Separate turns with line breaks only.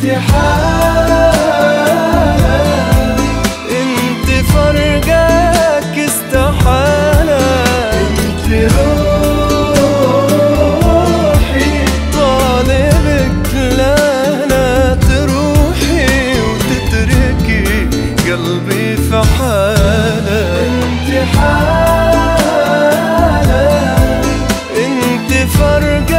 حالة، انت فرقك استحالة، انت روحي طالبك لا تروحي وتتركي قلبي في حالة. انت حالة، انت فرقك